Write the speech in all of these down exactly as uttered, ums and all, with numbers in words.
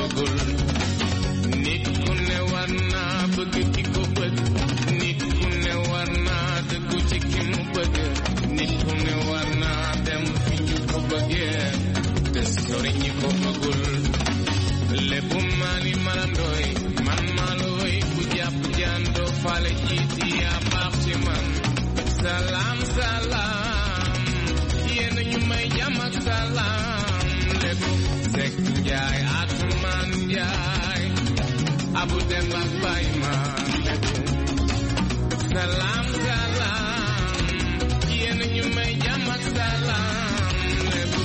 bëggul nit ku ne war naa bëgg ki ko bëgg nit ku ne war naa dëggu ci ki mu bëgg nit ku ne war naa dem fi ñu ko bëggee te sori ñi ko bëggul lépp maali marandooy man maalooy bu jàpp jàndoo faale jiiti yaa baax ci man salaam salaam yéen ñu may jàmm ak salaam lépp Sekk Njaay Atumaan Njaay Abu Dem ak Baay ma lépp salaam salaam yéen ñu may jàmm ak salaam lépp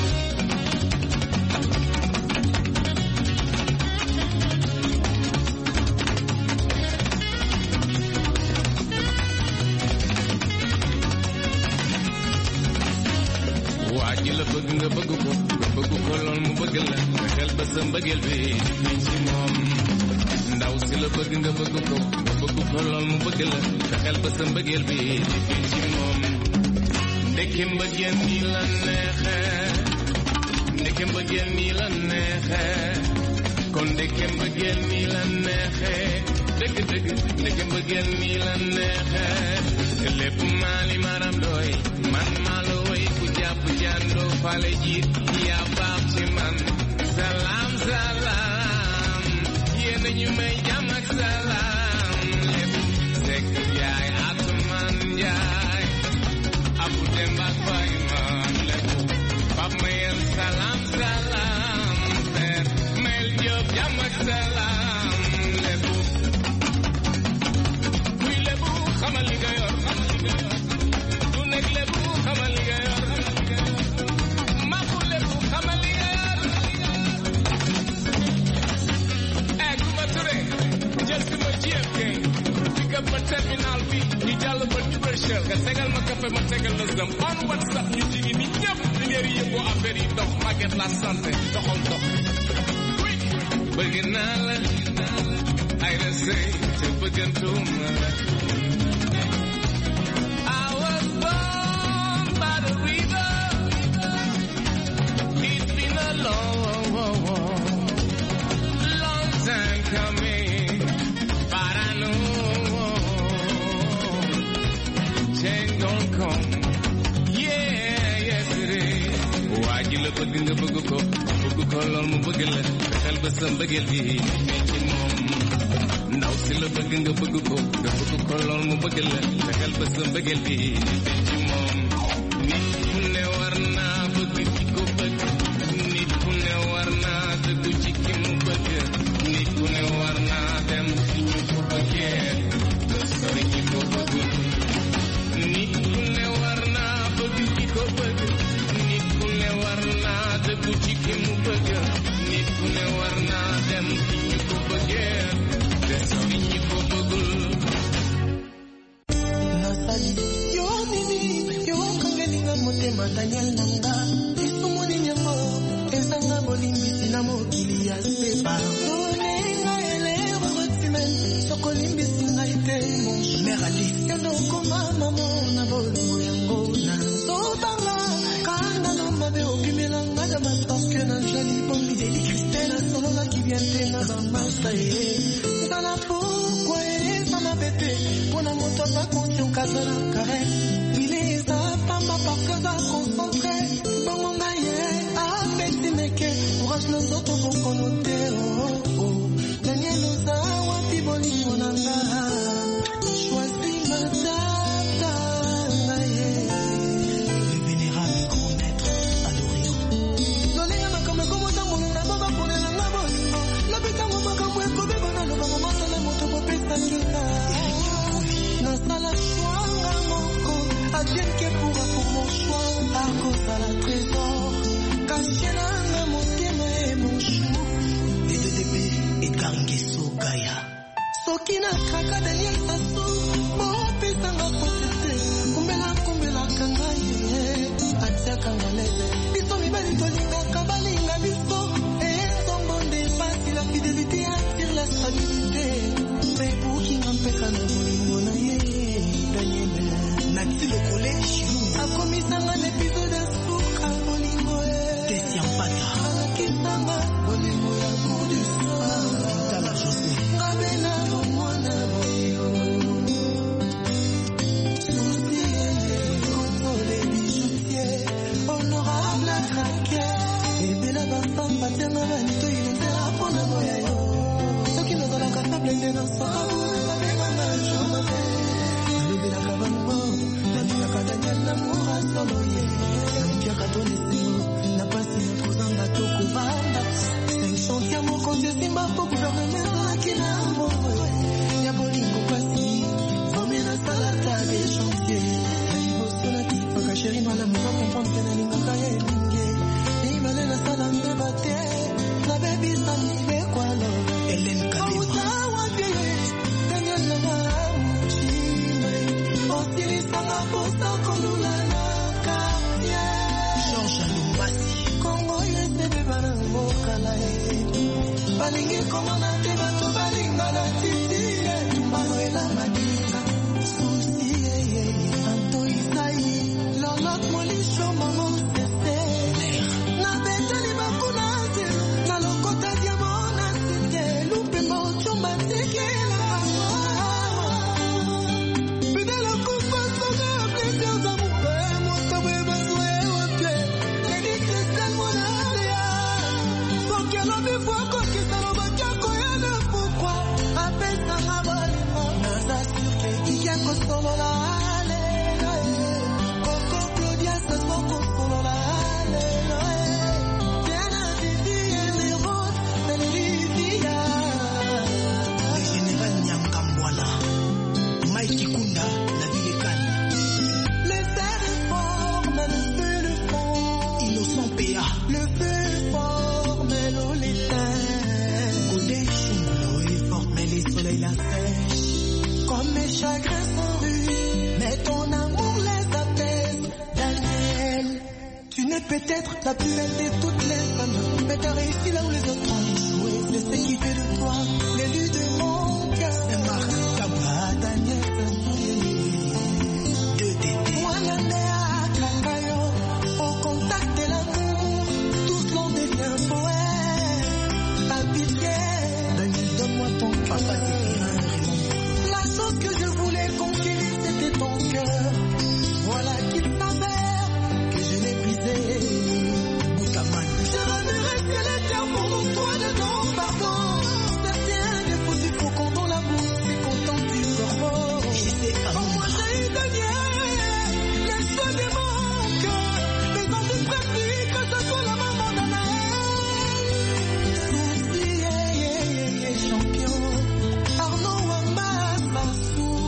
waaji la bëgg nga bëgg ko nga bëgg ko lool mu bëgg la nga xel ba sa mbëggeel bi di ci moom ndaw si la bëgg nga bëgg ko nga bëgg ko lool mu bëgg la nga xel ba sa mbëggeel bi di ci moom ndeke mbëggeel nii la neexee ndeke mbëggeel nii la neexee kon ndeke mbëggeel nii la neexee dëgg dëgg ndeke mbëggeel nii la neexee lépp maali maram doy man maa la way ku jàpp jàndoo fale jiit yaa baax ci man salaam salaam yéen ñu may jàmm ak salaam lépp Sekk Njaay Atumaan Njaay Abu Dem ak Baay ma lépp Pap Mayel salaam salaam Seer Mel Jóob jàmm ak salaam lépp kuy lépp xamal li nga yor du nekk lépp xamal li nga yor maxu lépp xamal li nga yor eh Kumba Touré jël si ma J F K pick up ma terminal bi ñu jàll ba Duberchel nga tegal ma café ma tegal la zam on WhatsApp ñu jigi ni ñëpp lineer yi yëngoo affaire yi dox Maguette la santé doxal dox bëgg naa la ay la sëy te bëggantuma la I was born by the river. It's been a long, long time coming, but I know change gon' come. Yeah, yes it is. Waaji la bëgg nga bëgg ko bëgg ko lool mu bëgg la xel ba sa mbëggeel bi meñ ci moom ndaw si la bëgg nga bëgg ko nga bëgg ko lool mu bëgg la xel ba sa mbëggeel bi meñ ci moom nit ku ne war naa bëgg ci ko bëgg nit ku ne war naa dëggu ci ki mu bëgg nit ku ne war naa dem fi ñu ko bëggee te sori ñi ko bëggul nit ku ne war naa bëgg ci ko bëgg nit ku ne war naa dëggu ci ki mu bëgg nit ku ne war naa dem fi ñu ko bëggee te sori ñi ko bëggul yo nini yo kangelinga motema Daniel nanga isumuni nyango ezanga bolimbisi na mokili ya sepa olenga elero rotimen sokolimbisi na ite mère Alice yando koma mamo na bolo yango na sotanga kanda no mabe okimelanga da parce que na jali bombi de Christelle solo la qui vient de na masta e sana pourquoi ça m'a bête pour na moto pas conscient kasala kare il est ça pas ma parce que ça concentré bon on a hier avec des mecs courage nos autres vont connoter oh oh Daniel osa wapi boli monanga choisis ma tata le vénérable grand maître adoré Dolenga makama como tango na baba pone na ngabo la bitango makambo ekobe bana no baba masala moto ko pesa kina na sala swanga moko Adieu que pourra pour mon choix à cause de la trésor Kachena na motema e mon chou et de débé et Kangeso Gaya Sokina kaka Daniel Sassou mo pesa nga potete kumbela kumbela kangaye atia kangalebe biso mibali tolinga kabalinga biso et sombonde pasi la fidélité attire la stabilité mais pour qui n'empêche na molingo na ye Daniel Nati le collège a commis un épisode sur Bolingo Tessia Pata Kisama Bolingo ya coup du sol balingi komona te bato balinga na titi tumbano ela madinga susi santo isai lolot molisho mamo sese na betali bakuna na lokota diamona sike lupe mocho matikela bidela kufa soga blessio za mupe moto beba zoe ote edi kristal monalia porque lo mi fuego que se lo bacha koyana pourquoi apesa mabalimo naza surke iyako solo la ale Coco Claudia se soko solo la ale Diana Didi et les roses de Lydia le général Nyangambwala Mike Kunda la ville calme le fer est fort mais le feu le fond innocent P A le feu est fort mais l'eau l'éteint Kodeshu l'eau est forte mais les soleils la sèchent comme mes chagrins sont rues mais ton amour les apaise Daniel tu n'es peut-être la plus belle de toutes les femmes mais t'as réussi là où les autres ont échoué c'est ce qui fait de toi l'élu de mon cœur c'est Marc Kaba Daniel deux T T moi l'année à Kangayo au contact de l'amour tout l'on devient poète habillé Daniel donne-moi ton papa la chose que je voulais conquérir c'était ton cœur voilà qu'il s'avère que je l'ai brisé Boutaman je reverrai ciel et terre pour mon toi dedans pardon certains défauts du faux quand on la bouche c'est content du corps oh moi j'ai eu Daniel les choix de mon cœur les envies pratiques que ce soit la maman d'Anaël Souci yeah, yeah, yeah, yeah, champion Arnaud Wambas Bassou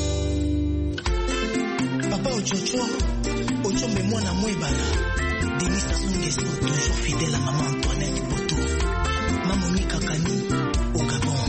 Papa Ochocho Ochombe mwana mwebala Denis Sassou toujours fidèle à maman Antoinette Boto Maman Mika Kani au Gabon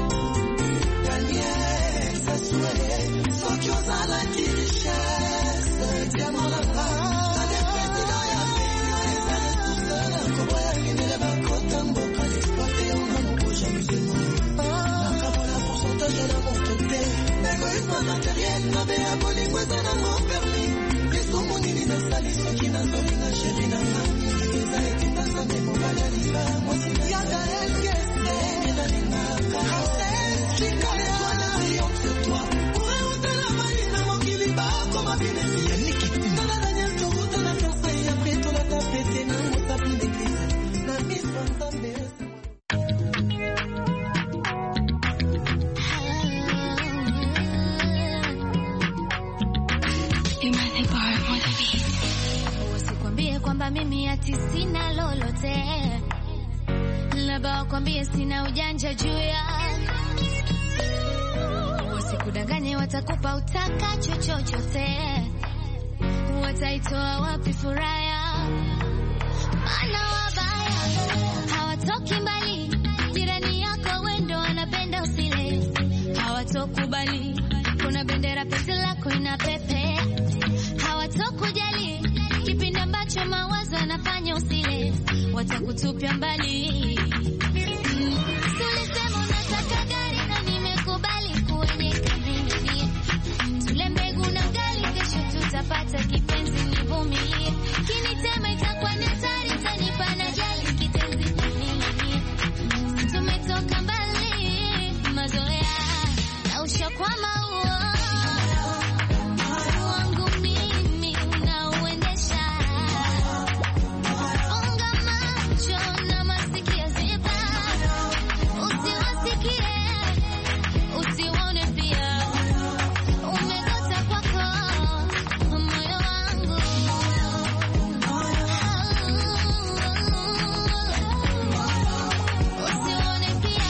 Daniel Sassou Sokyoza la richesse Diamant la paz La président ya pays Les années tout seul Kobo ya kinele bakota mboka L'exploité on a mon projet musulman Nakabola pourcentage de la montre L'égoïsme matériel Nabe abolingo ezana mon permis Lisumu nini nasali soki nazolinga chéri na nami Eza etinda sande mobali aliba Mwasina yaga elkese Ninalingaka Chikale wana triomphe sur toi Pourrait ôter la maille na mokili bako mabinesi Yannick Tala Daniel Toruta na Versailles Après tout la tapete na motapi d'église Na Miss Fantambe Wasikwambie kwamba mimi ati sina lolote Labda wakwambie sina ujanja juu ya Wasikudanganye watakupa utakacho chochote Wataitoa wapi furaha Maana wabaya hawatoki mbali Jirani yako wendo wanapenda usile Hawatokubali Kuna bendera pete lako ina pepe Hawatokujali Kipindi ambacho mawazo yanafanya usile Watakutupia mbali Tulisema unataka gari na nimekubali kuenyeka mimi Tule mbegu na ugali kesho tutapata kipenzi nivumilie Kinitema itakuwa ni hatari tanipa na jali kitenzi nini Tumetoka mbali mazoea na ushakwama huo wangu mimi unauendesha Onga macho na masikio ziba Usiwasikie Usiwaone pia Umegota kwako moyo wangu Usiwaone pia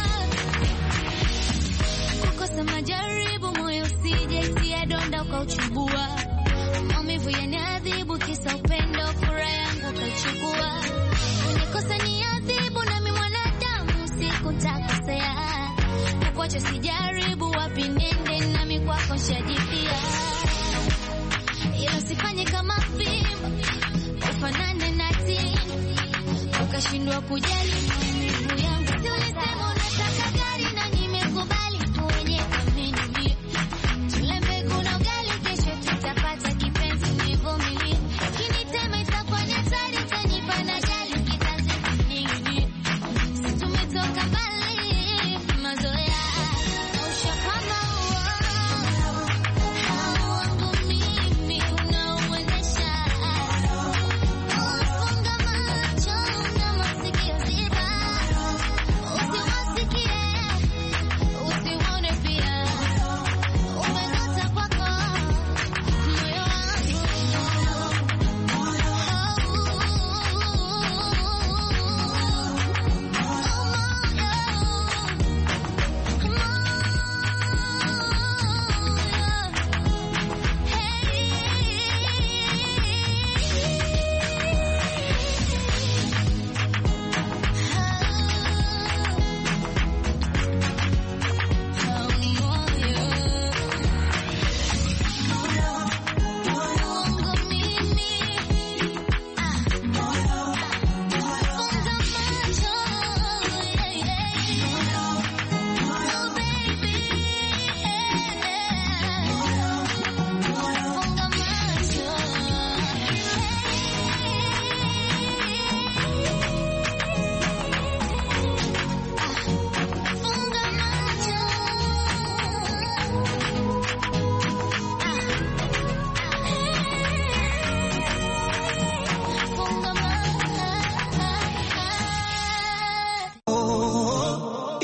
Kukosa majaribu moyo usijaitia donda ukauchubua Maumivu yaniadhibu kisa upendo furaha yangu ukachukua Unikosa ni adhibu nami mwanadamu siku ntakosea Kukwacha sijaribu wapi nende nami kwako shajipia Ila sifanye kama fimbo ufanane na tini ukashindwa kujali maumivu yangu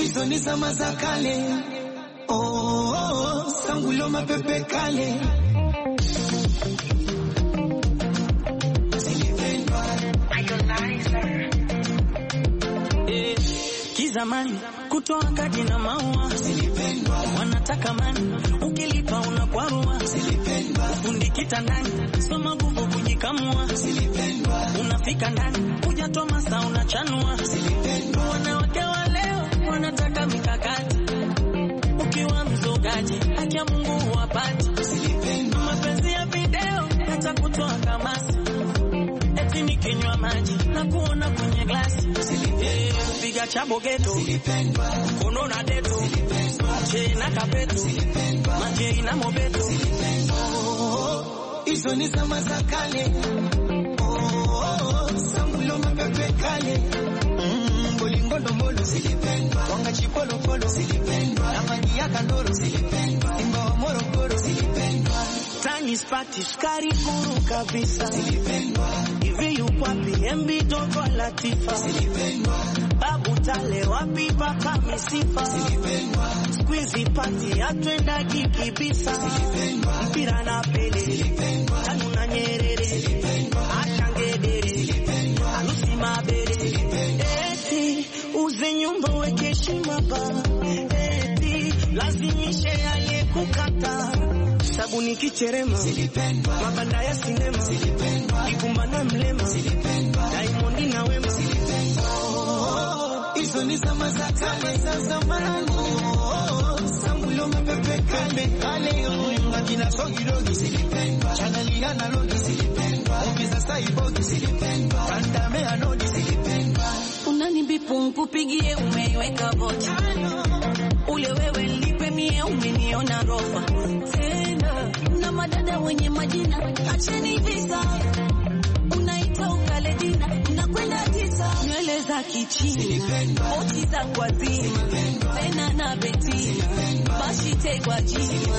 hizo ni zama za kale. Oh, oh, oh, sangulo mapepe kale. Silipendwa eh, kizamani kutoa kadi na maua. Silipendwa wanataka mani, ukilipa unakwarua. Silipendwa fundi kitandani, soma nguvu kujikamua. Silipendwa unafika ndani, hujatoa masaa unachanua. Silipendwa wanawake wa leo wanataka mikakati, ukiwa mzogaji haki ya Mungu wapati. Silipendwa mapenzi ya video hata kutoa kamasi, eti nikinywa maji na kuona kwenye glasi. Silipendwa piga chabo geto. Silipendwa kono na deto. Silipendwa che na kapeto. Silipendwa maji na mobeto. Silipendwa hizo ni zama za kale. Oh, oh, oh, sangulo mapepe kale. Mm, bolingo ndombolo. Silipendwa wanga chipolo polo. Silipendwa na maji ya kandoro. Silipendwa simba wa Morogoro. Silipendwa tani spati skari kuru kabisa. Silipendwa hivi yupo wapi M B Dogo Latifa. Silipendwa babu tale wapi paka misifa. Silipendwa squeeze party atwenda kikibisa. Silipendwa mpira na pele. Silipendwa tanu na Nyerere. Silipendwa akangedere. Silipendwa alusi mabere. Eti uze nyumba weke heshima ba. Eti lazimishe aliyekukata. Sabuni kicherema. Silipendwa mabanda ya sinema. Silipendwa ikumbana mlema. Silipendwa Diamond na Wema. Silipendwa hizo ni zama za kale za zamani. Sangulo mapepe kale kale. Ngakina sogi dogi. Silipendwa chanali analogi. Silipendwa ofisa saibogi. Silipendwa kandame anodi. Silipendwa unanibipu nkupigie umeiweka vocha. Ule wewe lipe mie umeniona rofa. Tena na madada wenye majina acheni visa. Unaita ukale jina unakwenda tisa. Nywele za kichina oti za kwa zima. Tena na betina bashi tegwa jima.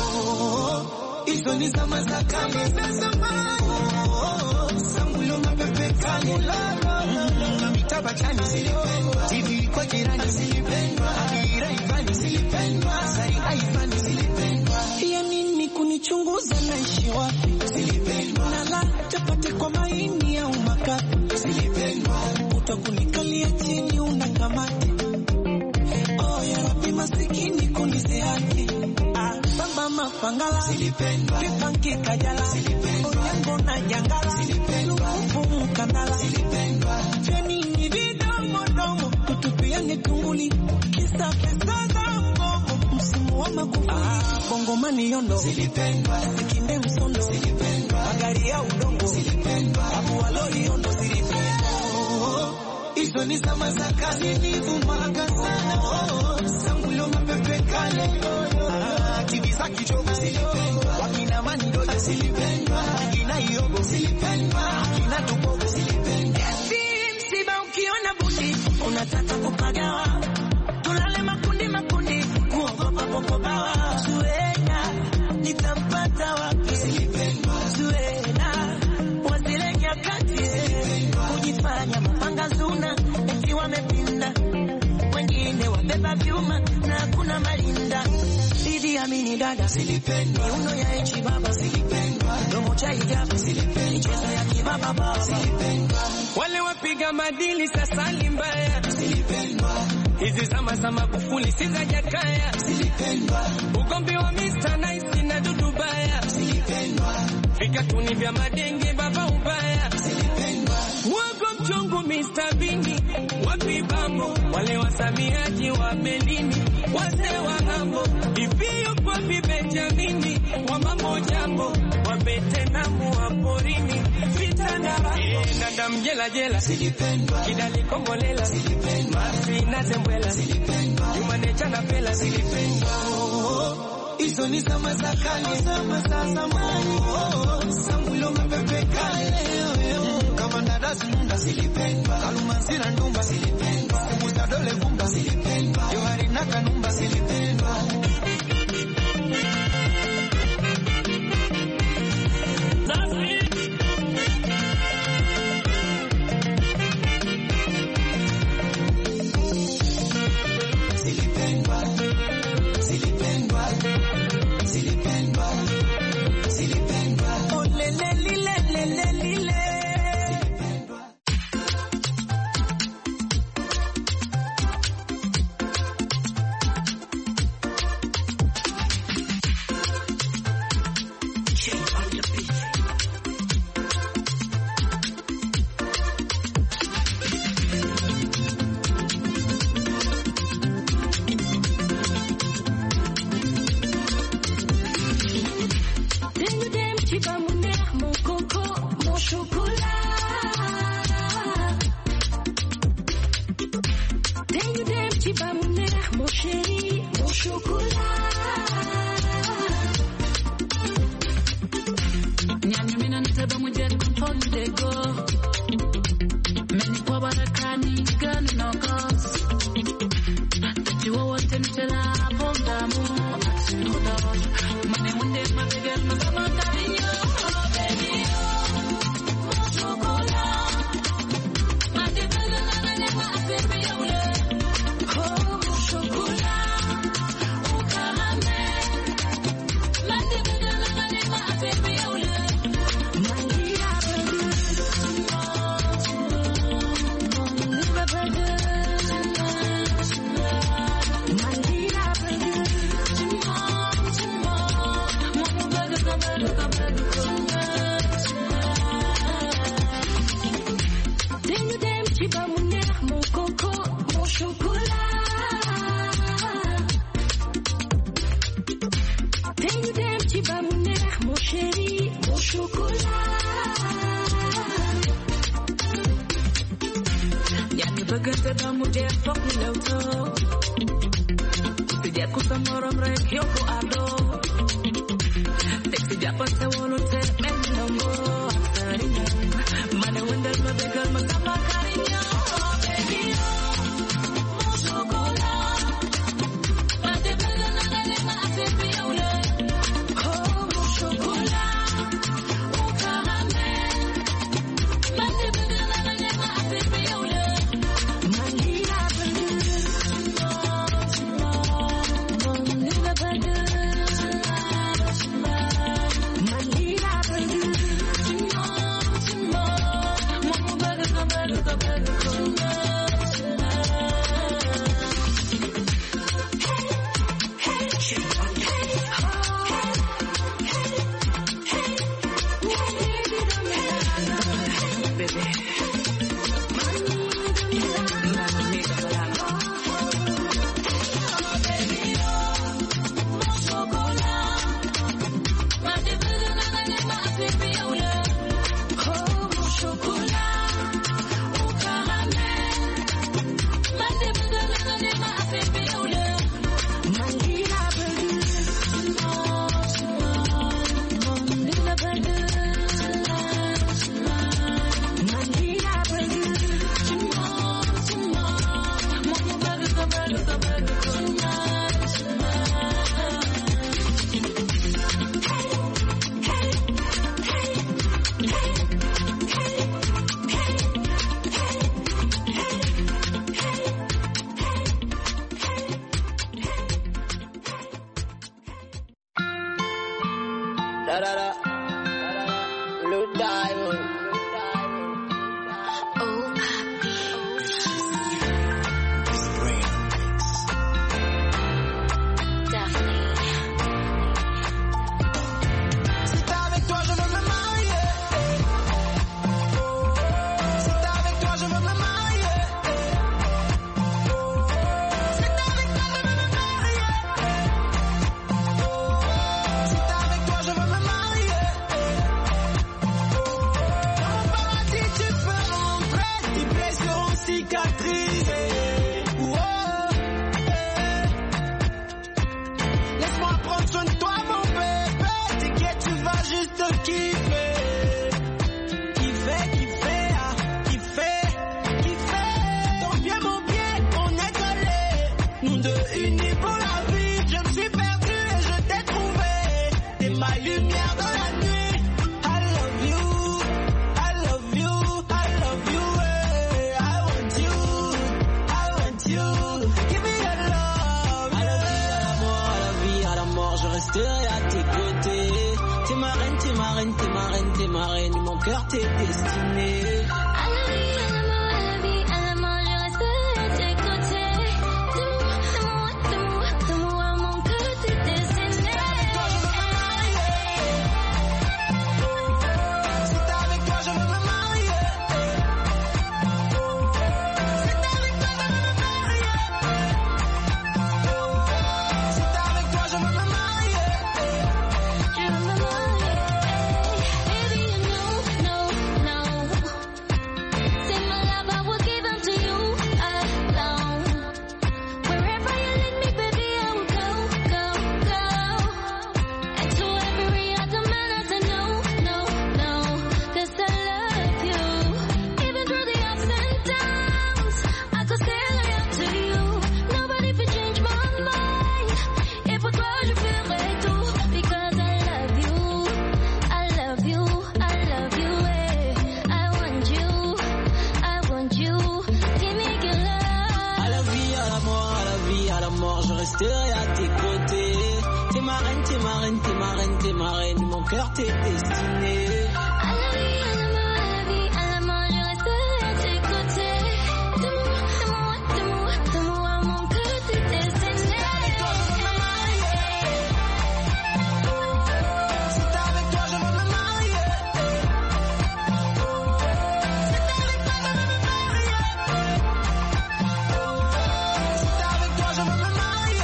Hizo ni zama za kale za zamani. Sangulo mapepe kale. Na mitaba chani. Silipendwa T V kwa jirani. Silipendwa akira ifani. Silipendwa sai haifani. Silipendwa ya nini kunichunguza naishi wapi. Silipendwa na la chapati kwa maini au makapi. Silipendwa utakunikalia chini unakamati. Oh ya Rabbi masikini kunisehaki. Ah bamba mafangala. Silipendwa kipanki kajala. Silipendwa yango na jangala. Silipendwa ufumu kandala. Silipendwa cheni ni vidomo domo tutupiane tunguli. Kisa pesa za mbogo msimu wa makufuli. Ah bongo mani yondo. Silipendwa sikinde msondo. Silipendwa magari ya udongo. Silipendwa abu walori yondo. Silipendwa hizo ni zama za kazi ni vumaga sana. Sangulo mapepe kale. Ah tibi za kichogo. Silipendwa wakina mani doja. Silipendwa wakina iogo. Silipendwa wakina tupogo. Silipendwa msiba ukiona buti unataka kupagawa. Tulale makundi makundi kuogopa popobawa. Suena nitampata wapi. Silipendwa Suena wazile nyakati. Kujifanya mapanga zuna eti wamepinda. Wengine wabeba vyuma na kuna malinda. Didi amini dada. Silipendwa uno ya echi baba. Silipendwa domo cha hijabu. Silipendwa michezo ya kibaba baba. Silipendwa wale wapiga madili sasa limbaya. Silipendwa hizi zama za Magufuli si za Jakaya. Silipendwa ugombi wa Mister Nice na Dudu Baya. Silipendwa vikatuni vya madenge baba ubaya. Silipendwa wago mchongo Mister Bini wapi bambo. Wale wasamiaji wa melini wazee wa hambo. Hivyo kwa Benjamini wa mambo jambo. Wabete na muaporini vitana e, nanda mjela jela. Silipendwa kidali kombolela. Silipendwa masi na zembwela. Silipendwa yumanecha na pela. Silipendwa hizo ni zama za kale. Zama za zamani. Sangulo mapepe kale. Kama ndadazi nunda. Silipendwa kalumanzira ndumba. Silipendwa musta dole gumba. Silipendwa yohari na kanumba. Silipendwa tu bats mon air, mon chéri, mon chocolat. Nyanya mina nitaba mujel control de go. Many kwa barakani gani no cause. Tachiwa wote nitela ponda mu. Mane munde mabegel mazama karinyo. Oh baby oh, mon chocolat. Mate bela na na na ma baby oh. Oh mon chocolat. Au caramel. Mate bela na na na ma baby oh. Bagante da mujer fuck me lauto. Sejak ku sama orang rek yo ku ado. Tek sejak pas sewolo te men nombo asarinya. Mana wendal mabegal masama karinya. Oh baby oh, mon chocolat. Mate bela na na na ma baby oh. Oh mon chocolat. Au caramel. Mate bela na na na ma baby oh. à la mort, à la vie, à la mort, je resterai à tes côtés. T'es ma reine, t'es ma reine, t'es ma reine, t'es ma reine, mon cœur t'est destiné. À la vie, à la mort, à la vie, à la mort, je resterai à tes côtés. De moi, de moi, de moi, de moi, mon cœur t'est destiné. Si t'es avec toi, je veux me marier. Si t'es avec toi, je veux me marier. Si t'es avec toi, je veux me marier.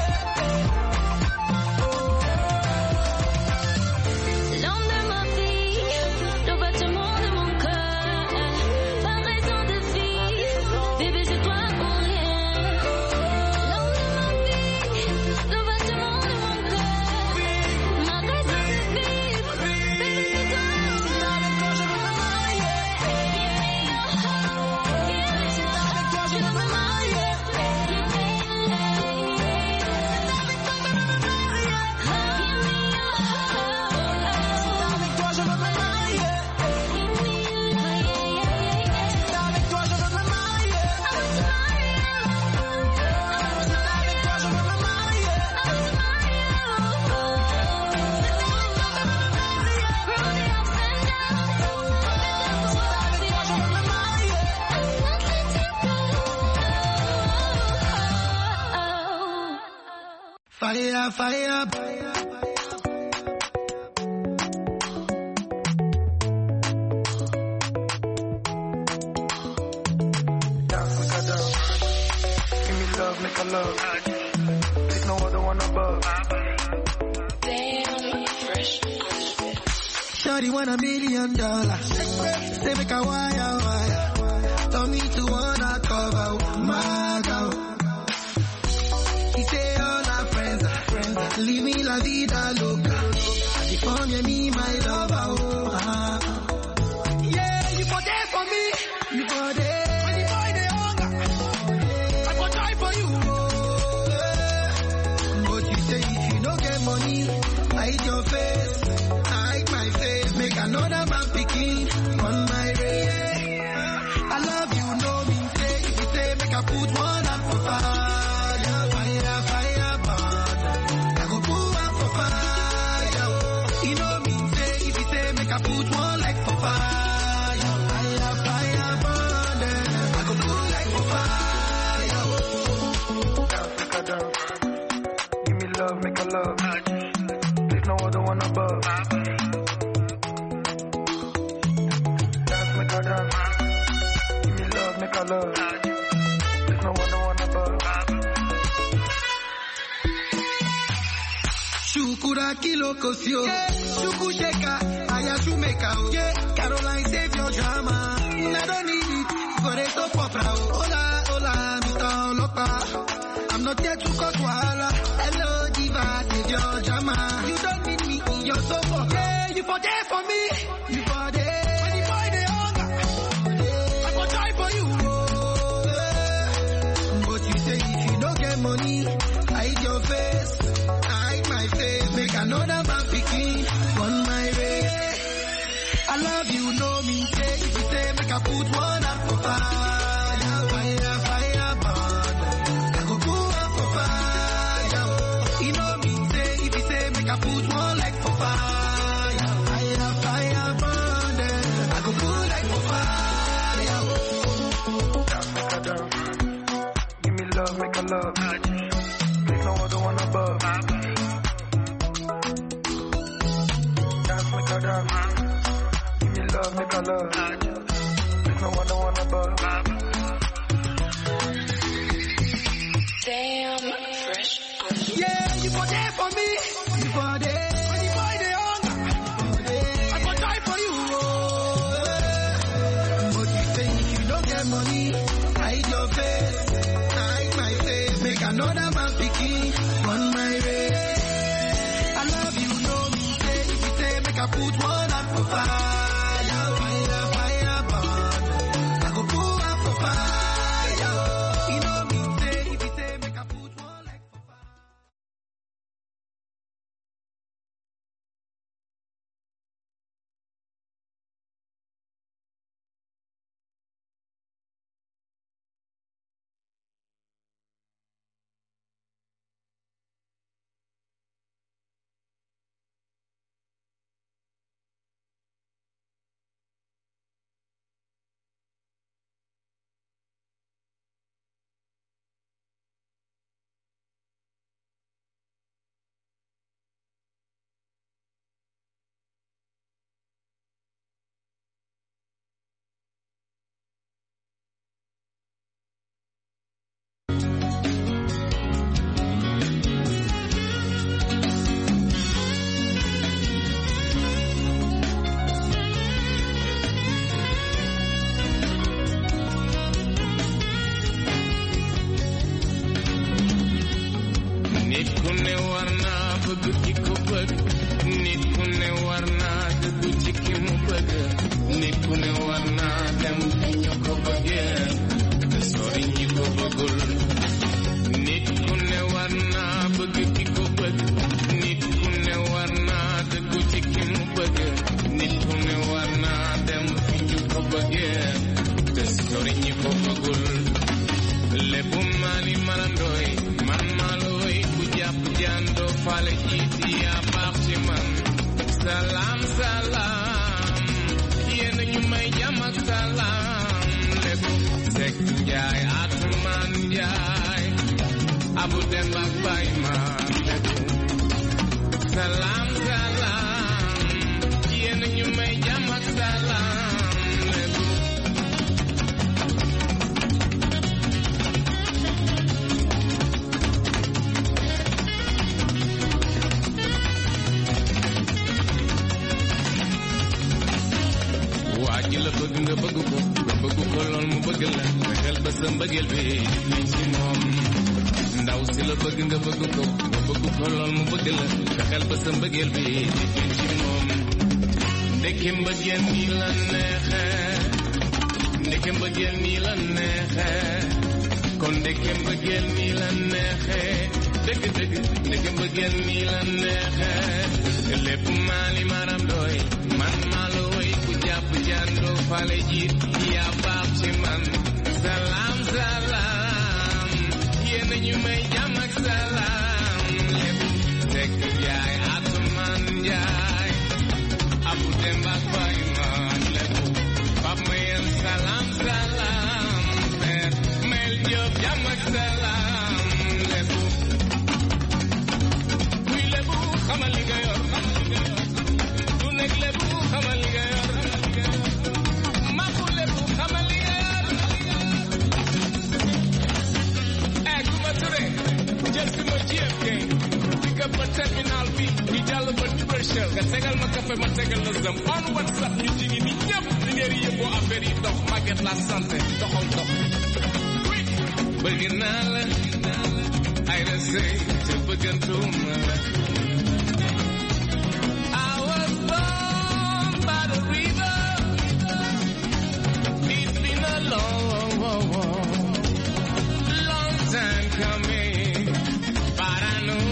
L'homme de ma vie, le battement de mon cœur, pas raison de vivre, bébé c'est toi ou rien. L'homme de ma vie, le battement de mon cœur, ma raison de vivre, bébé c'est toi ou rien. Avec toi, je veux me marier. Si t'es avec toi, je veux me marier. Si t'es avec toi, je veux me marier. Avec toi, je veux me marier. Avec toi, je veux me marier. Avec toi, je veux me marier. Fire, fire. Dance, make a dance. Give me love, make a love. There's no other one above. Shawty want a million dollars. Say make a wire, wire. Tell me to wanna cover my girl. He say all our friends are friends. Leave me la vida loca. She found me my lover. Oh, ah. Yeah, you for there for me. You for there. When the boy they hunger, I go die for you. Oh, yeah. But you say if you don't get money, hide your face, hide my face, make another man picking on my way. I love you, no mean say. If you say make I put one up for fire, fire, fire, burn. I go put one for fire. You know mean say. If you say make I put one like for fire, fire, fire, burn. I go put like for fire. Dance, make a dance. Give me love, make a love. There's no other one above. Dance, make a dance. Give me love, make a love. There's no other one above. Shukura kilo kosio, shuku sheka, ayashumeka. Yeah, Caroline save your drama. I don't need it for it to pop out. Hola, hola, Mister Olopa. I'm not here to cause wahala. Hello, diva, save your drama. You don't need me in your sofa. Yeah, you for there for me. You for there. When the boy they hunger, I go die for you. Oh, yeah. But you say if you don't get money, hide your face, hide my face, make another man picking on my way. I love you, no mean say. If you say make I put one up for fire, fire, fire, burn. I go put one for fire. You know mean say. If you say make I put one like for fire, fire, fire, burn. I go put like for fire. Dance, make a dance. Give me love, make a love. There's no other one above. Dance, make a dance. Give me love, make a love. There's no other one above. Damn, fresh. Yeah, you for there for me. You for there. When the boy they hunger, I go die for you. Oh, yeah. But you say if you don't get money, hide your face, hide my face, make another man picking on my way. I love you, no me say. If you say make I put one up for fire. fale jiiti yaa baax ci man salaam salaam yéen ñu may jàmm ak salaam lébu Seck Njaay Atumaan Njaay Abu Demba ak Baay Maan lébu salaam salaam yéen ñu may jàmm ak salaam lébu waaji la bëgg nga bëgg ko nga bëgg ko lool mu bëgg la fexeel ba sa mbëggeel bi ni ci moom ndaw si la bëgg nga bëgg ko nga bëgg ko lool mu bëgg la fexeel ba sa mbëggeel bi ni ci moom ndeke mbëggeel nii la neexe ndeke mbëggeel nii la neexe kon ndeke mbëggeel nii la neexe dëgg dëgg ndeke mbëggeel nii la neexe lépp maali maram doy man maa la woy ku jàpp jàndoo fale jiit yaa baax ci man salaam salaam yéen ñu may jàmm ak salaam lépp Seck Njaay Atumaan Njaay Abu Demba ak Baay Maan lépp Pap Mayel salaam salaam Père Mel Diop jàmm ak salaam lépp kuy lépp xamal li nga yor du nekk lépp xamal li nga yor maku lépp xamal li nga yor eh Kuma Touré jël si ma J F K di ka ba terminal bi di jàll ba Duberchel nga tegal ma café ma tegal la zëm on WhatsApp ñu jigi ni ñëpp di ngeen yëgoo affaire yi dox Maguette la santé doxal dox bëgg naa la ay la sëy te bëggantuma la I was born by the river. It's been a long, long time coming, but I know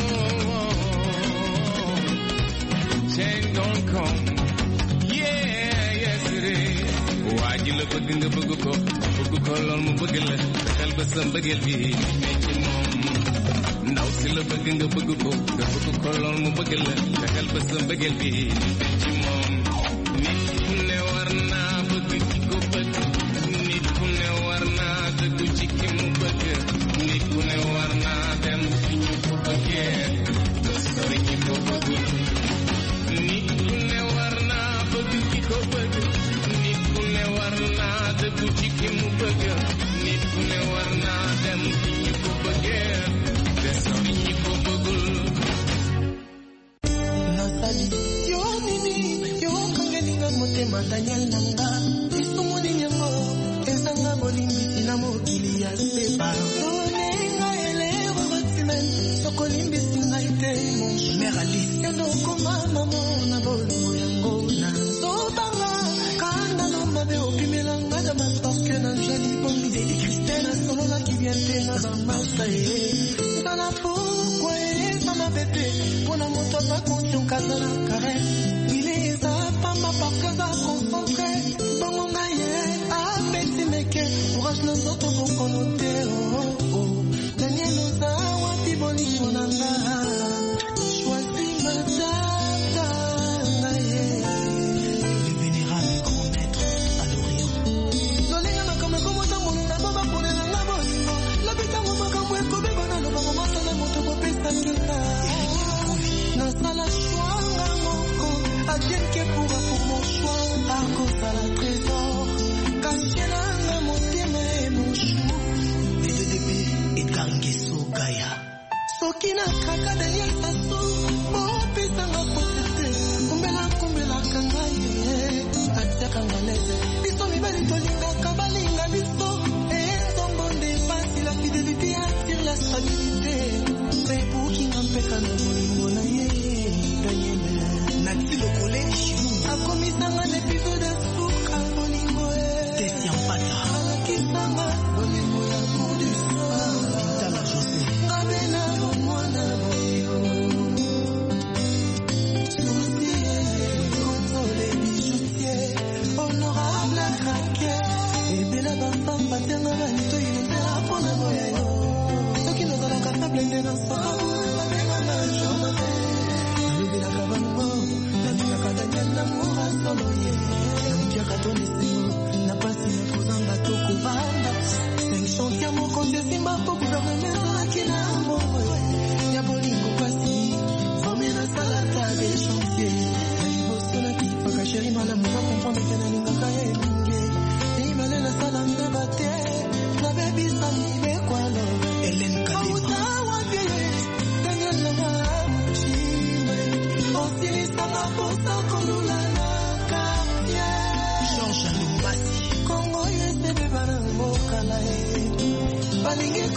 change gon' come. Yeah, yes it is. Waaji la bëgg nga bëgg ko bëgg ko lool mu bëgg la fexeel ba sa mbëggeel bi ne ci moom ndaw si la bëgg nga bëgg ko nga bëgg ko lool mu bëgg la fexeel ba sa mbëggeel bi ne ci moom nit ku ne war naa bëgg ci ko bëgg nit ku ne war naa dëggu ci ki mu bëgg nit ku ne war naa dem fi ñu ko bëggee ba sori ñi ko bëggul nit ku ne war naa bëgg ci ko bëgg nit ku ne war naa dëggu ci ki mu bëgg nit ku ne war naa dem fi ñu ko bëggee ba sori ñi ko bëggul nasali yo nini yo kangelinga motema Daniel nanga isumuni nyango ezanga bolimbisi na mokili ya sepa onenga elero batsimen sokolimbisi ngai te mon mère Alice yondo koma mamo na bolongo yango na zobanga kanda no mabe opimelanga na masorke na jali bombi de Christelle solola qui vient te na bambasa ye sana pourquoi sana bébé pona moto ta conscience kazana caresse il est à femme parce que ça concentré bongo ngaye a beti meke courage nos autres pour connoter oh oh Daniel oza wapi boli monanga choisis ma data ngaye le vénérable grand maître à l'Orient lolenga makome komo tambolo na baba pone na ngabo la bitango makamwe ko beba na lo bango masala moto ko pesa kinga na sala chwanga moko Adieu que pourra pour mon choix à cause à la trésor Kachela na motema e mon chou B D D B Edgar Ngeso Gaya Sokina kaka Daniel Sasso Mo pesa nga potete Kumbela kumbela kangaye Atia kangalese Biso mibali tolinga kabalinga biso Et zombonde pasi la fidélité attire la stabilité Mais pour qui n'empêche na molingo na ye Daniel Nati le collège a commis un épisode de Souka Bolingo Christian Pata Alakisanga Bolingo la cour du soir Tala José Abena Mwana Boyo Souci Consolé bijoutier Honorable Craquet Et Bela Bamba Tiana Vanito Il était là pour la voyage Ceux qui nous ont la carte blindée dans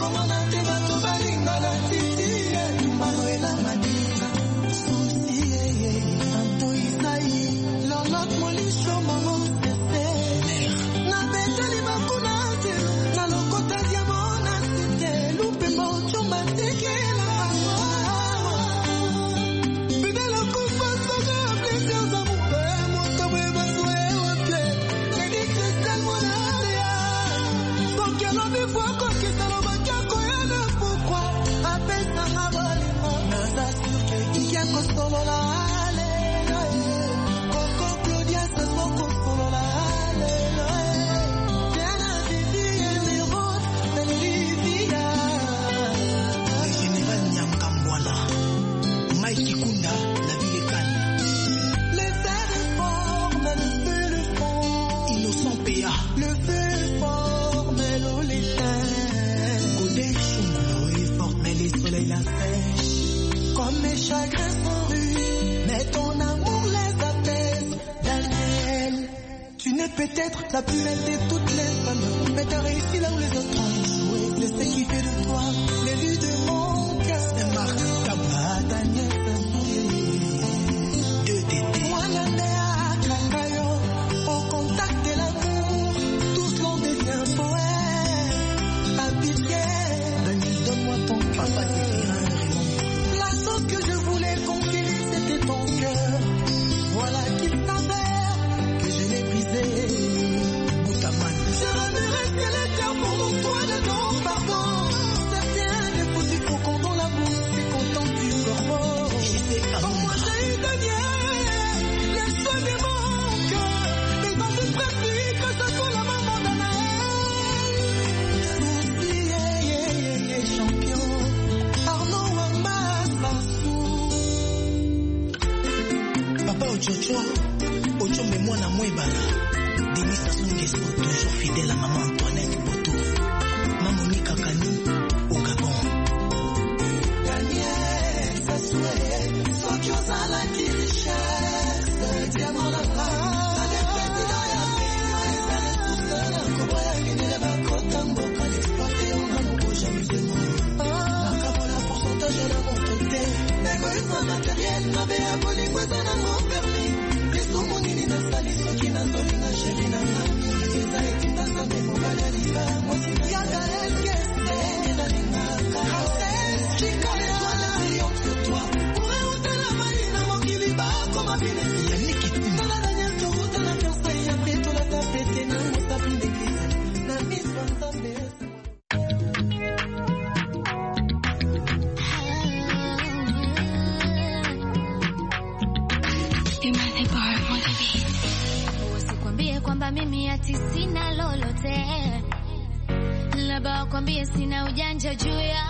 Peut-être la plus belle de toutes les femmes, mais t'as réussi là où les autres ont échoué. C'est ce qui fait de toi l'élu de mon cœur. C'est Marc Kaba, Daniel Sassoué, deux Tétés. Moi l'année à Kakayo, au contact de l'amour, tous l'on devient poète. À pitié, Daniel, donne-moi ton papa, c'est la chose que je voulais conquérir, c'était ton cœur. Voilà qu'il s'avère que je l'ai brisé. Ocho, Ocho mais moi na mwebala. Denis Sassou Nguesso, toujours fidèle à maman Antoinette Boto. Maman Nika Kani au Gabon. Daniel Sassoué, Sokyoza la richesse, diamant la femme, la défendida ya fille, les années tout seul, un combat ya gagné les bacotes, un beau qu'à l'exploiter, on a mon projet musulman. La cabola pourcentage de la montrité, l'égoïsme matériel, ma béa bolingue, ça n'a mon permis. Monini na sali soki na zoli na sheri na nami eza etinda sambe mobali aliba mwasi ya galel keste ena lingaka chika etwala rayonne que toi pourrait ôter la maille na mokili bakoma binesi ya nikiti tala daniel toruta na fiança ya preto la tapete na mosapi d'église na miss fantasme. Kwamba mimi ati sina lolote, labda wakwambie sina ujanja juu ya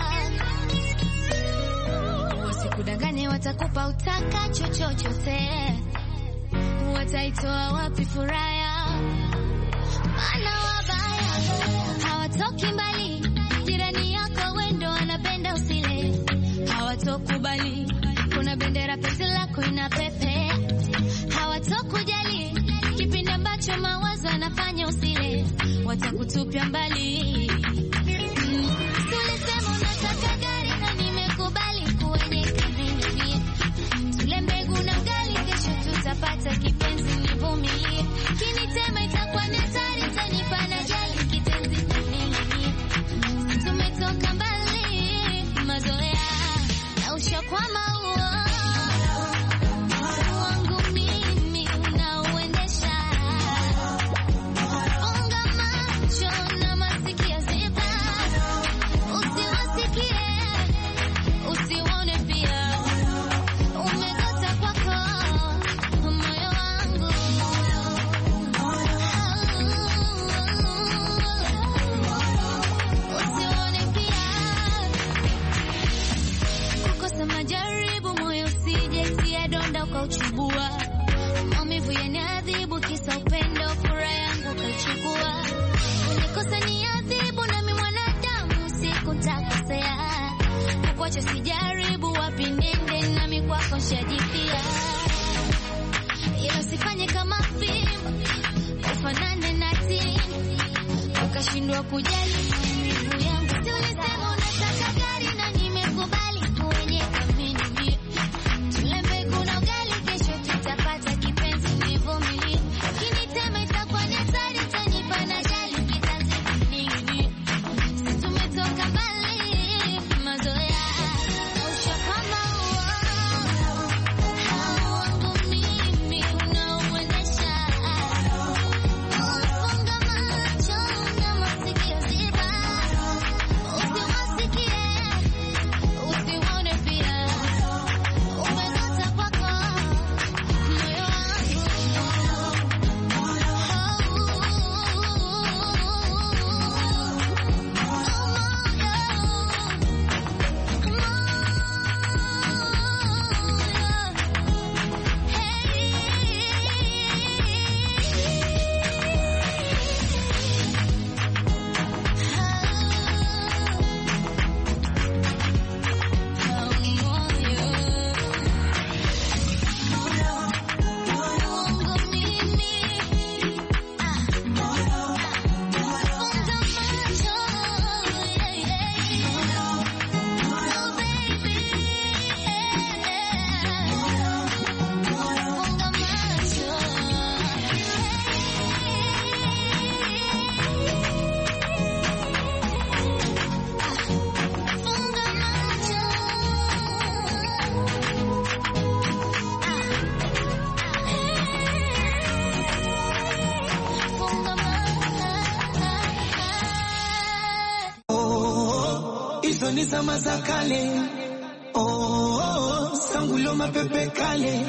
wasikudanganye, watakupa utaka chochote, wataitoa wapi furaha? Maana wabaya hawatoki mbali, jirani yako wendo anapenda usile, hawatokubali kuna bendera pete lako ina pepe, hawatokujali kipindi ambacho mawazo yanafanya usile, watakutupia mbali. Mm. Tulisema unataka gari na nimekubali kuenyeka mimi. Tule mbegu na ugali, kesho tutapata kipenzi, nivumilie. Kinitema itakuwa ni hatari, tanipa na jali kitenzi mimi. Tumetoka mbali, mazoea na ushakwama huo. Uchubua maumivu yaniadhibu, kisa upendo, furaha yangu kachukua. Unikosa ni adhibu, nami mwanadamu siku takosea. Kukuacha sijaribu, wapi nende, nami kwako shajipia. Ila sifanye kama fimbo, ufanane na tini, ukashindwa kujali maumivu yangu. Tulisema hizo ni zama za kale. Oh, oh, oh, sangulo mapepe kale.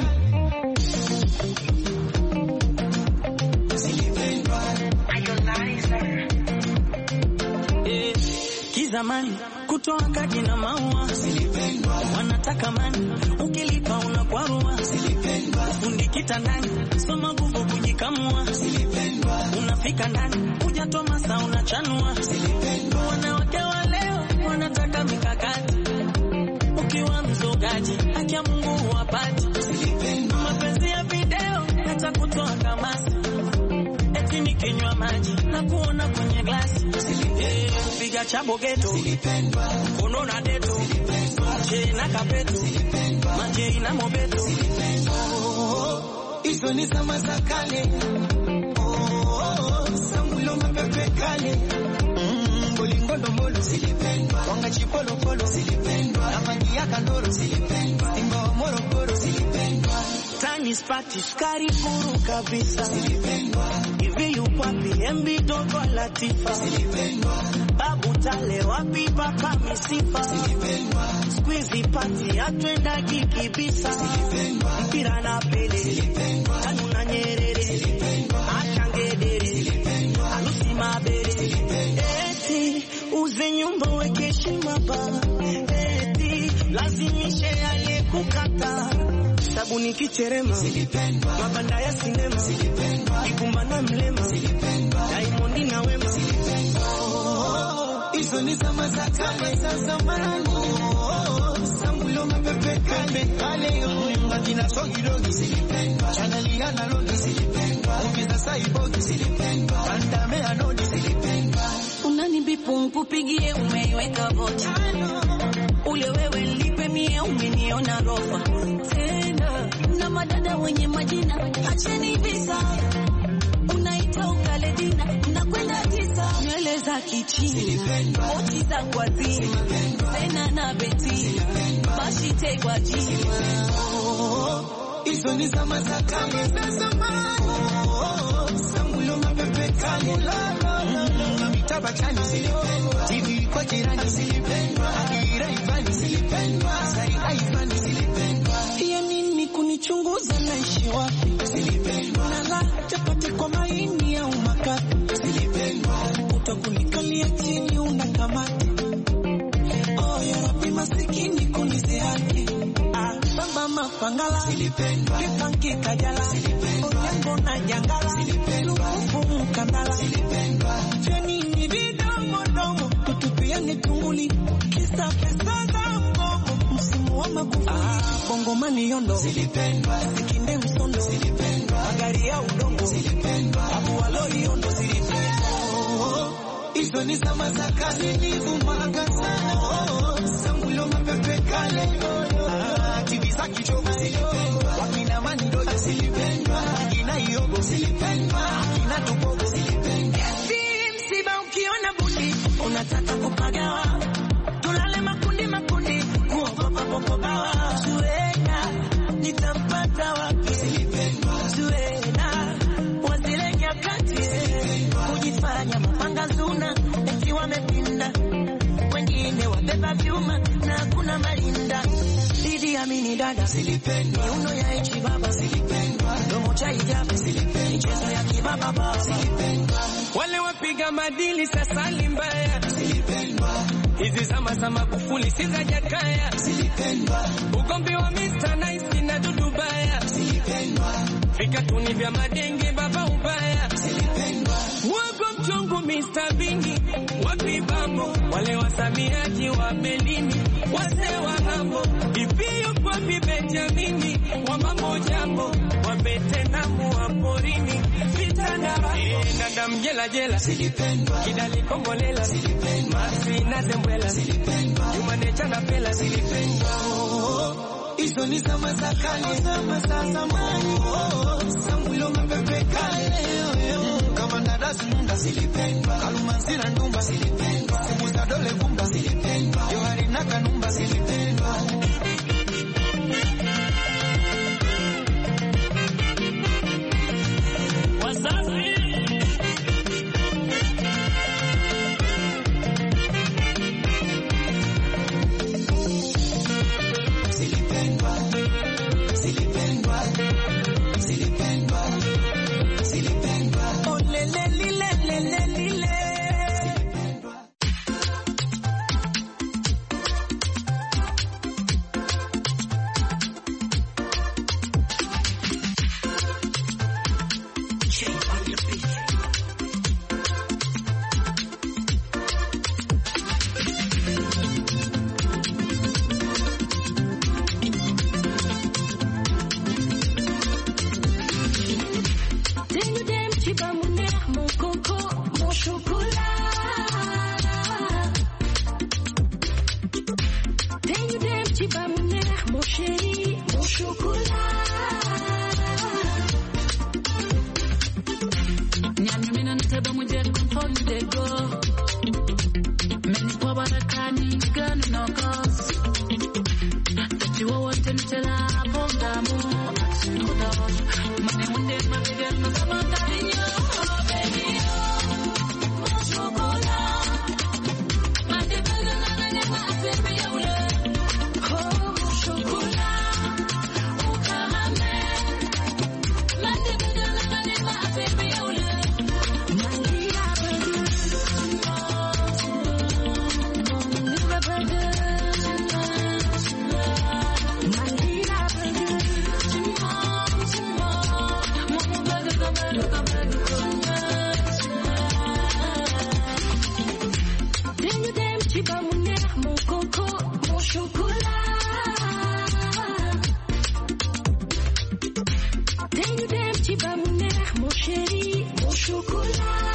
Zilipendwa. Eh, kizamani kutoa kadi na maua. Zilipendwa. Wanataka mani, ukilipa unakwarua. Zilipendwa. Fundi kitandani, soma nguvu kujikamua. Zilipendwa. Unafika ndani, hujatoa masaa unachanua. Zilipendwa. Wanawake wa leo wanataka mikakati. Ukiwa mzogaji, haki ya Mungu wapati. Zilipendwa. Mapenzi ya video hata kutoa kamasi. Eti nikinywa maji na kuona kwenye glasi. Eh, piga chabo geto. Zilipendwa. Kono na deto. Che na kapeto. Maji na mobeto. Hizo ni zama za kale. Oh, oh, oh, sangulo mapepe kale. Mm, bolingo ndomolo zilipendwa. Wanga chipolo polo zilipendwa. Amani ya kandoro zilipendwa. Ingo moro moro zilipendwa. Tani spati skari kuru kabisa. Zilipendwa. Hivi yupapi embi dogo latifa. Zilipendwa. Babu tale wapi papa misifa. Zilipendwa. Squeezy party atwenda kikibisa. Zilipendwa. Mpira na pele. Zilipendwa. Tanu na Nyerere. Zilipendwa. Achangedere. Zilipendwa. Alusi mabere. Zilipendwa. Eti uze nyumba weke heshima ba. Eti lazimishe ale kukata. Sabuni kicherema. Zilipendwa. Mabanda ya sinema. Zilipendwa. Ikumba na mlema. Zilipendwa. Diamond na Wema. Zilipendwa. Hizo ni zama za kale za zamani. Sangulo mapepe kale kale. Majina sogi dogi zilipendwa. Chaneli analogi zilipendwa. Ukiza saibogi zilipendwa. Andame anodi zilipendwa. Unanibipu mpupigie umeiweka vocha. Ule wewe lipe mie umeniona rofa. Tena na madada wenye majina acheni visa. Unaita ukale dina unakwenda tisa. Nywele za kichina oti za kwa zima. Tena na beti bashi tegwa jima. Hizo ni zama za kale za zamani. Sangulo mapepe kale. Mitaba chani zilipendwa. T V kwa jirani zilipendwa. Akira ifani zilipendwa. Saida ifani zilipendwa. Ya nini kunichunguza naishi wapi? Zilipendwa. Nala chapati kwa maini au makapi. Zilipendwa. Utakunikalia chini unakamati. Oh ya Rabbi masikini kunizihaki. Ah, bamba mapangala. Zilipendwa. Kipanki kajala. Zilipendwa. Onyango na jangala. Zilipendwa. Lukufu mkandala. Zilipendwa. Cheni ni vidomo domo. Tutupiani tunguli. Kisa pesa za mgomo. Msimu wa magufuli. Ah, bongo mani yondo. Zilipendwa. Sikinde msondo. Zilipendwa. Magari ya udongo. Zilipendwa. Abu waloi yondo zilipendwa. Hizo ni zama za kale nilivumaga sana. Sangulo mapepe kale. T V za kichogo zilipendwa. Wakina mani doja zilipendwa. Wakina iogo zilipendwa. Wakina tupogo zilipendwa. Eti msiba ukiona bundi unataka kupagawa. Tulale makundi makundi kuogopa popo bawa. Zuena nitampata wapi? Zilipendwa. Zuena wazile nyakati kujifanya mapanga zuna eti wamepinda. Wengine wabeba vyuma na kuna malinda. Didi amini dada Zilipendwa. miuno ya ichi baba Zilipendwa. domo cha ijabu Zilipendwa. michezo ya kibaba baba. Zilipendwa. Wale wapiga madili sasa ni mbaya. Zilipendwa. Hizi zama za Magufuli si za Jakaya. Zilipendwa. Ugombi wa mister Nice na Dudu Baya. Zilipendwa. Vikatuni vya madenge baba ubaya. Zilipendwa. Wago mchongo mister Bingi. Wapi bambo. Wale wasamiaji wa melini. Wase wa hambo. Ipiyo kwa Benjamini. Wa mambo jambo. Wabete na mua porini. Vitana e, nanda mjela jela. Zilipendwa. Kidali kongolela. Zilipendwa. Masi na zembwela. Zilipendwa. Jumanecha na pela. Zilipendwa. Hizo ni zama za kale. Zama za zamani. Sangulo mapepe kale. Kama ndadasi nunda zilipendwa. Kalumanzira ndumba zilipendwa. Simuza dole vumba zilipendwa. Johari na kanumba zilipendwa. Wazazi chocolat. Nyanya mina niteba muje kumfoni dego. Meni kwa barakani gani no cause. That you want to tell her pondamu. Mane munde mabige no samantariyo. Oh baby oh chocolat. Mande bala na na ma afemi yaule. Oh chocolat. Oh caramel. Mande bala na na ma afemi yaule. Mangia baby. Mangia baby. Mon coco, mon chocolat. Tenho dentro de mulher, mon chéri, mon chocolat.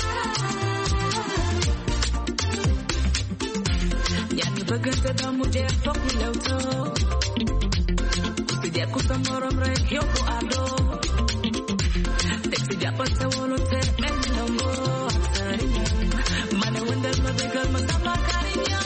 Yani baganda da mulher, fuck me lauto. Sejak ku sama orang rek, yoko ado. Sexy dapat sawalo te, and nombor sarinya. Mana wendel mabegal masama karinya.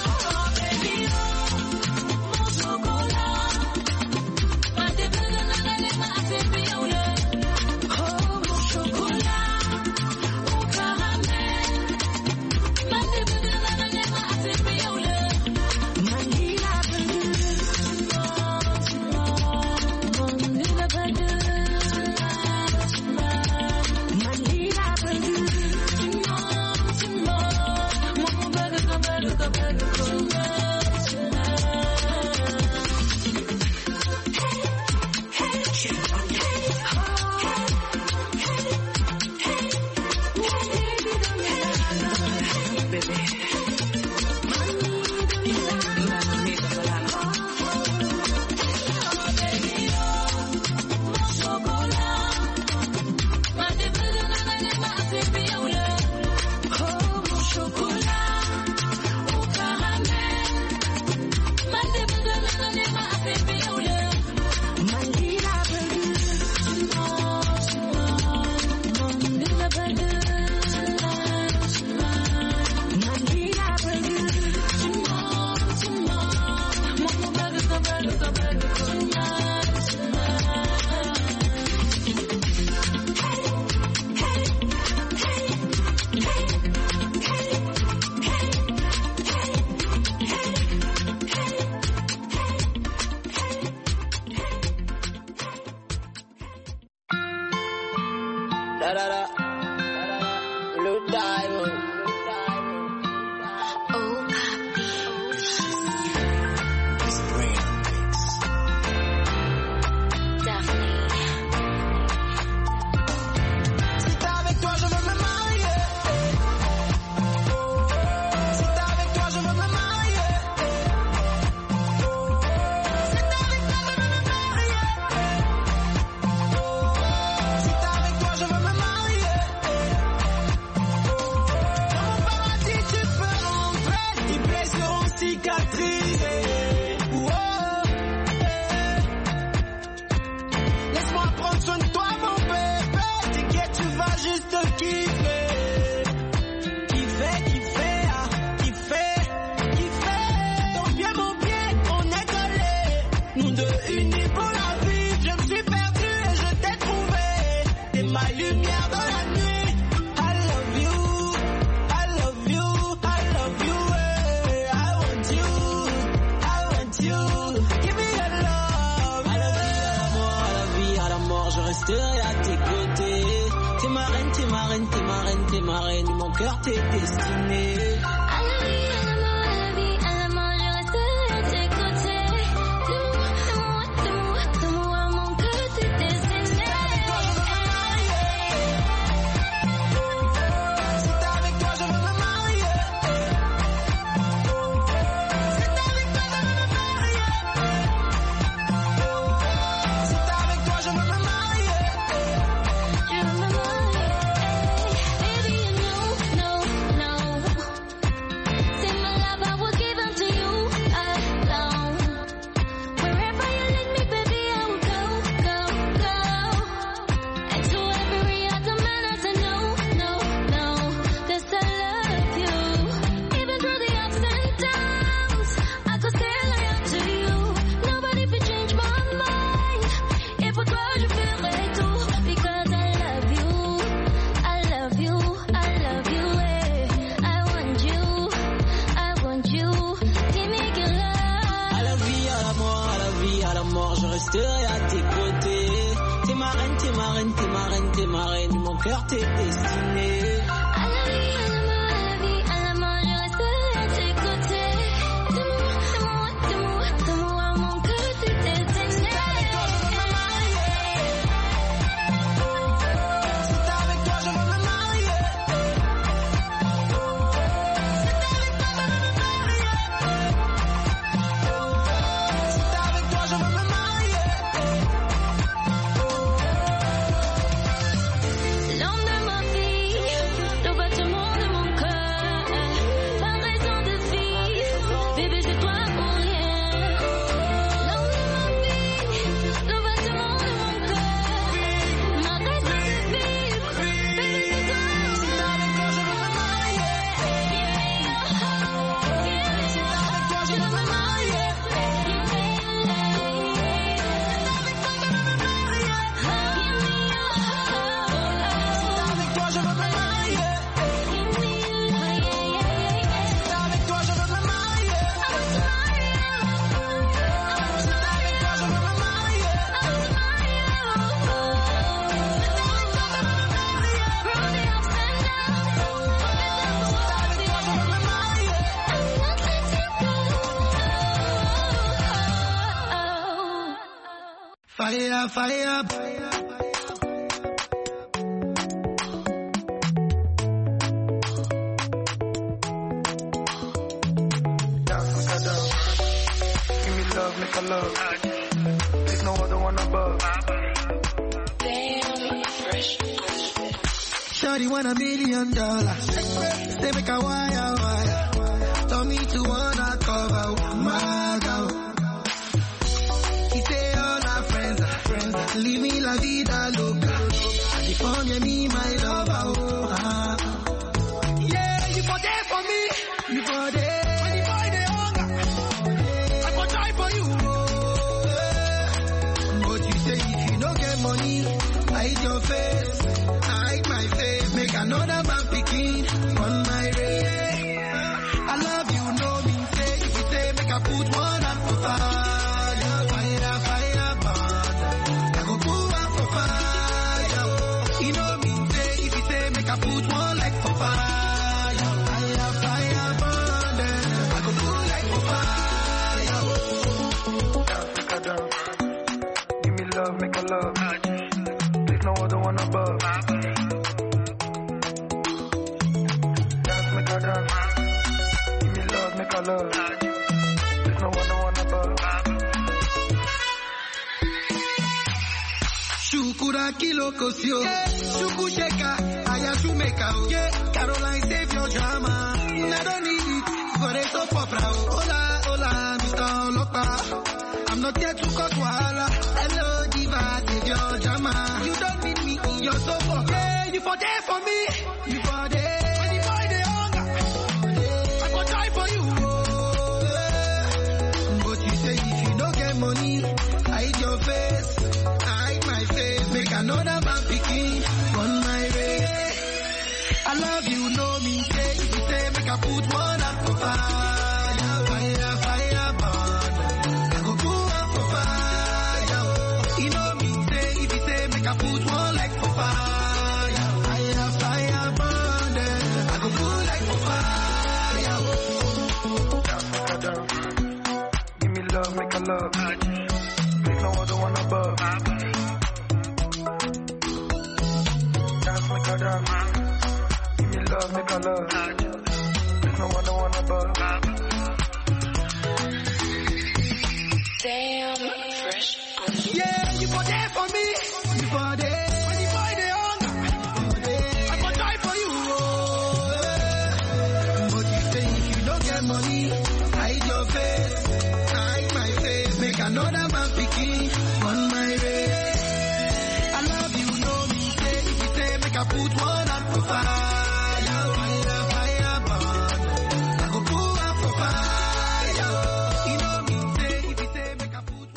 Da da da, Blue Diamond. Oh, papi. Daphne. Si t'es avec toi, je veux me marier. Si t'es avec toi, je veux me marier. Si t'es avec toi, je veux me marier. Si t'es avec toi, je veux me marier. Dans mon paradis, tu peux rentrer. Tes plaies seront cicatrisées. Wow. Laisse-moi prendre soin de toi, mon bébé. T'inquiète, tu vas juste kiffer. Kiffer, kiffer, ah, kiffer, kiffer. Ton pied, mon pied, on est collés. Nous deux unis pour la vie. Je me suis perdu et je t'ai trouvé. T'es ma lumière dans la nuit. I love you, I love you, I love you. eh. I want you, I want you. Give me your love. À la vie, à la mort, à la vie, à la mort, je resterai à tes côtés. T'es ma reine, t'es ma reine, t'es ma reine, t'es ma reine. Mon cœur t'est destiné. À la vie, à la mort, à la vie, à la mort, je resterai à tes côtés. Dis-moi, dis-moi, dis-moi, dis-moi, mon cœur t'est destiné. Si t'es avec toi, je veux me marier. Si t'es avec toi, je veux me marier. Si t'es avec toi, je veux me marier. Je veux me marier. Baby, you know, no, no. mort, je resterai à tes côtés. T'es ma reine, t'es ma reine, t'es ma reine, t'es ma reine, mon cœur t'est destiné. À la vie, à la mort, à la vie, à la mort, je resterai à tes côtés. De moi, de moi, de moi, de moi, mon cœur t'est destiné. C'est avec toi, je veux me marier. C'est avec toi, je veux me marier. C'est avec toi, je veux me marier. L'homme de ma vie, le battement de mon cœur, pas raison de vivre, bébé c'est toi pour rien. L'homme de ma vie, le battement de mon cœur, ma raison de vivre, bébé c'est toi. C'est avec toi, je veux me marier. C'est avec toi, je veux me marier. Avec toi, je veux me marier. Avec toi, je veux me marier. Avec toi, je veux me marier. Avec toi, je veux me marier. Fire, fire. Give me love, make a love. There's no other one above. Shawty want a million dollars. Say make a wire wire. Tell me to wanna cover my girl. He say all our friends are friends. Leave me la vida loca. California me my lover. Oh, ah. Yeah, you for there for me. You for there. When the boy they hunger, I go try for you. Oh, yeah. But you say if you don't get money, hide your face. Hide my face. Make another man picking on my way. I love you, know me. Say if you say make I put one up for fire. Fire, fire, burn. I go put one for fire. You know me. Say if you say make I put one like for fire. Fire, fire, burn. I go put like for fire. Dance, make a dance. Give me love, make a love. There's no other one above. Dance, make a dance. Give me love, make a love. There's no other one above. Shukura kilo kosio, shuku sheka, aya shumeka, yeah. Caroline save your drama, I don't need it, for a soap opera. Hola, hola, Mister Olopa, I'm not here to cause wahala. Hello, diva, save your drama. You don't need me in your soap opera. Yeah, you for there for me, you for there. When the boy they hunger, I go try for you. Oh, yeah. But you say if you don't get money, hide your face. Hide my face, make another man picking on my way. I love you, know me, say if you say make I put one up for fire. Fire, fire, burn. I go put one for fire. You know me, say if you say make I put one like for fire. Fire, fire, burn. I go put like for fire. Dance, make a dance. Give me love, make a love. There's no other one above. Dance, make a dance. Give me love, make a love. There's no other one above. Damn, fresh. Yeah, you for there for me. You for there. When the boy they hunger, I go try for you. Oh, yeah. But you say if you don't get money, hide your face. Hide my face. Make another man picking on my way. I love you, know me. Say if you say make I put one up for fire.